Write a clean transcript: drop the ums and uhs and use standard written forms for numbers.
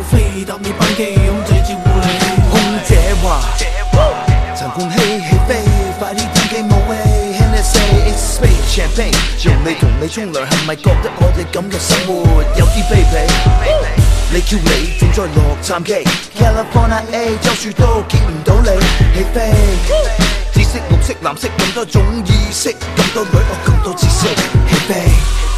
飛搭你班機，空姐照顧你。 空姐話：陳冠希起飛，快啲登機冇戲。Hennessy it's space champagne， 用你同你沖涼係咪覺得我哋咁嘅生活有啲卑鄙？你叫你正在洛杉磯 California A， 周樹都見唔到你起飛。紫色、綠色、藍色咁多種意識，咁多女我咁多知識起飛。